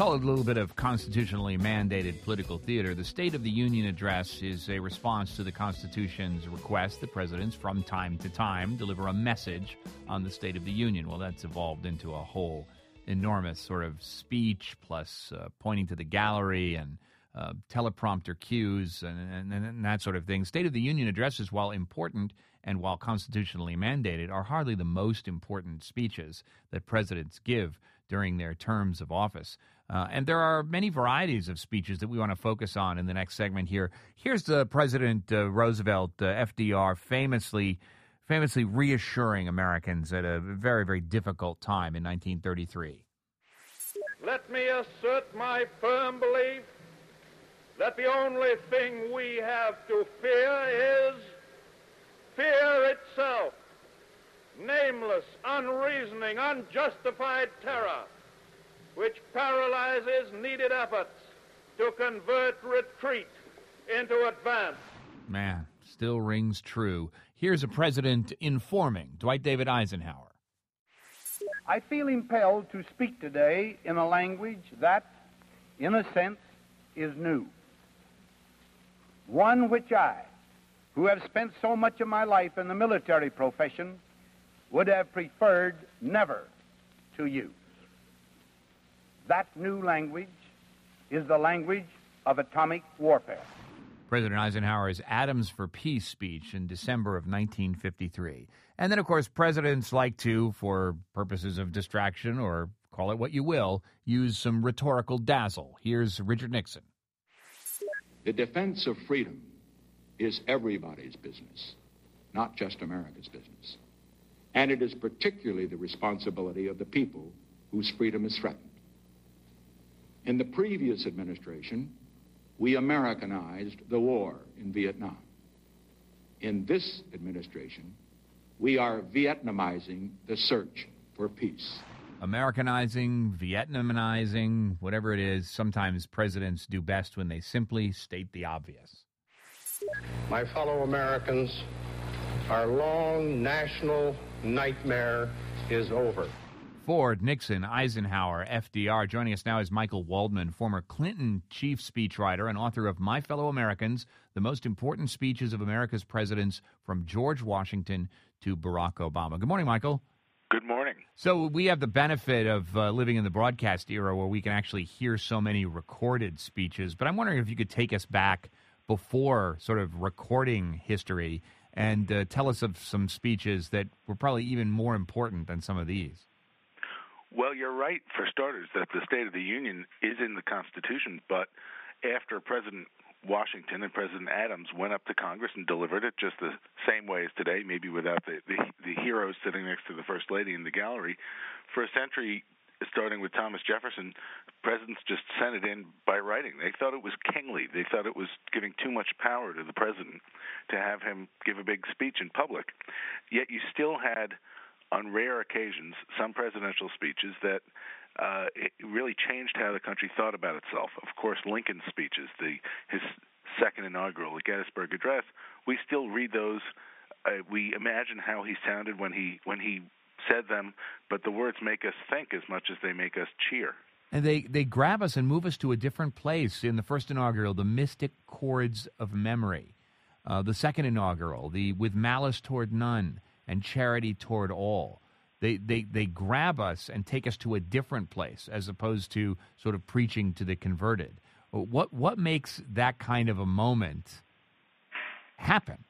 Call it a little bit of constitutionally mandated political theater. The State of the Union address is a response to the Constitution's request that presidents from time to time deliver a message on the State of the Union. Well, that's evolved into a whole enormous sort of speech plus pointing to the gallery and teleprompter cues and that sort of thing. State of the Union addresses, while important and while constitutionally mandated, are hardly the most important speeches that presidents give during their terms of office. And there are many varieties of speeches that we want to focus on in the next segment here. Here's the President Roosevelt, FDR, famously reassuring Americans at a very, very difficult time in 1933. Let me assert my firm belief that the only thing we have to fear is fear itself. Nameless, unreasoning, unjustified terror, which paralyzes needed efforts to convert retreat into advance. Man, still rings true. Here's a president informing Dwight David Eisenhower. I feel impelled to speak today in a language that, in a sense, is new. One which I, who have spent so much of my life in the military profession, would have preferred never to use. That new language is the language of atomic warfare. President Eisenhower's Atoms for Peace speech in December of 1953. And then, of course, presidents like to, for purposes of distraction or call it what you will, use some rhetorical dazzle. Here's Richard Nixon. The defense of freedom is everybody's business, not just America's business. And it is particularly the responsibility of the people whose freedom is threatened. In the previous administration, we Americanized the war in Vietnam. In this administration, we are Vietnamizing the search for peace. Americanizing, Vietnamizing, whatever it is, sometimes presidents do best when they simply state the obvious. My fellow Americans, our long national nightmare is over. Ford, Nixon, Eisenhower, FDR. Joining us now is Michael Waldman, former Clinton chief speechwriter and author of My Fellow Americans, the most important speeches of America's presidents from George Washington to Barack Obama. Good morning, Michael. Good morning. So we have the benefit of living in the broadcast era where we can actually hear so many recorded speeches, but I'm wondering if you could take us back before sort of recording history and tell us of some speeches that were probably even more important than some of these. Well, you're right, for starters, that the State of the Union is in the Constitution, but after President Washington and President Adams went up to Congress and delivered it just the same way as today, maybe without the heroes sitting next to the First Lady in the gallery, for a century, starting with Thomas Jefferson, presidents just sent it in by writing. They thought it was kingly. They thought it was giving too much power to the president to have him give a big speech in public. Yet you still had, on rare occasions, some presidential speeches that it really changed how the country thought about itself. Of course, Lincoln's speeches, his second inaugural, the Gettysburg Address, we still read those. We imagine how he sounded when he said them, but the words make us think as much as they make us cheer. And they grab us and move us to a different place. In the first inaugural, the mystic chords of memory. The second inaugural, the with malice toward none and charity toward all. They grab us and take us to a different place as opposed to sort of preaching to the converted. What makes that kind of a moment happen?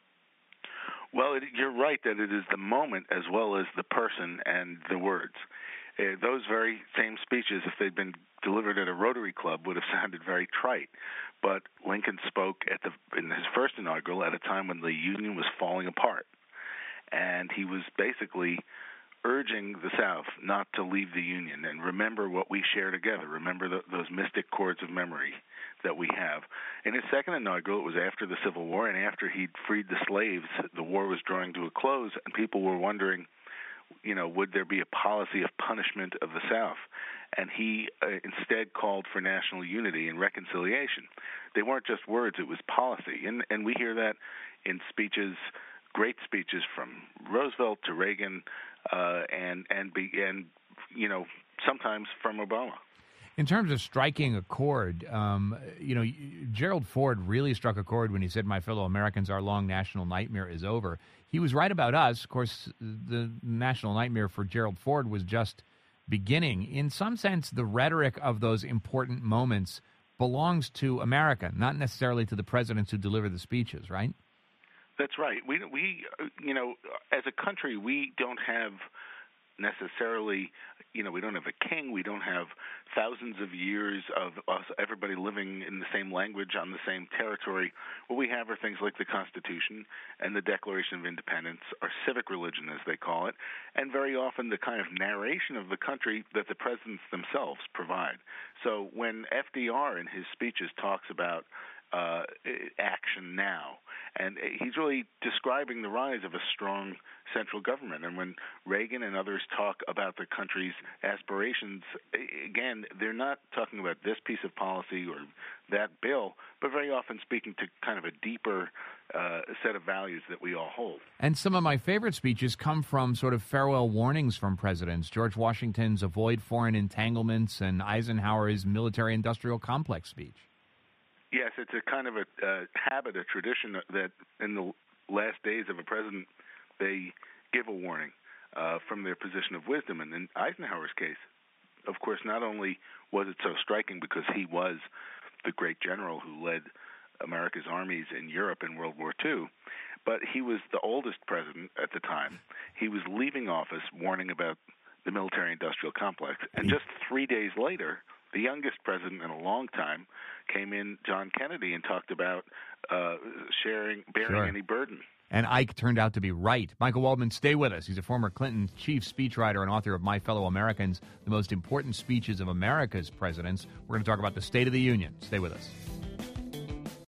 Well, you're right that it is the moment as well as the person and the words. Those very same speeches, if they'd been delivered at a Rotary Club, would have sounded very trite. But Lincoln spoke in his first inaugural at a time when the Union was falling apart. And he was basically urging the South not to leave the Union and remember what we share together, remember those mystic chords of memory that we have. In his second inaugural, it was after the Civil War, and after he'd freed the slaves, the war was drawing to a close, and people were wondering, would there be a policy of punishment of the South? And he instead called for national unity and reconciliation. They weren't just words, it was policy. And we hear that in speeches, great speeches from Roosevelt to Reagan, and sometimes from Obama. In terms of striking a chord, Gerald Ford really struck a chord when he said, "My fellow Americans, our long national nightmare is over." He was right about us. Of course, the national nightmare for Gerald Ford was just beginning. In some sense, the rhetoric of those important moments belongs to America, not necessarily to the presidents who deliver the speeches, right? That's right. We as a country, we don't have necessarily, we don't have a king. We don't have thousands of years of us, everybody living in the same language on the same territory. What we have are things like the Constitution and the Declaration of Independence, our civic religion, as they call it, and very often the kind of narration of the country that the presidents themselves provide. So when FDR in his speeches talks about action now, and he's really describing the rise of a strong central government. And when Reagan and others talk about the country's aspirations, again, they're not talking about this piece of policy or that bill, but very often speaking to kind of a deeper set of values that we all hold. And some of my favorite speeches come from sort of farewell warnings from presidents. George Washington's Avoid Foreign Entanglements and Eisenhower's Military-Industrial Complex speech. Yes, it's a kind of a habit, a tradition that in the last days of a president, they give a warning from their position of wisdom. And in Eisenhower's case, of course, not only was it so striking because he was the great general who led America's armies in Europe in World War II, but he was the oldest president at the time. He was leaving office warning about the military-industrial complex. And just 3 days later, the youngest president in a long time came in, John Kennedy, and talked about bearing any burden. And Ike turned out to be right. Michael Waldman, stay with us. He's a former Clinton chief speechwriter and author of My Fellow Americans, the most important speeches of America's presidents. We're going to talk about the State of the Union. Stay with us.